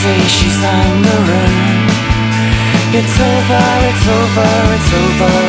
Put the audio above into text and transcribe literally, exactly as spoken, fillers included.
say she's on the run. It's over, it's over, it's over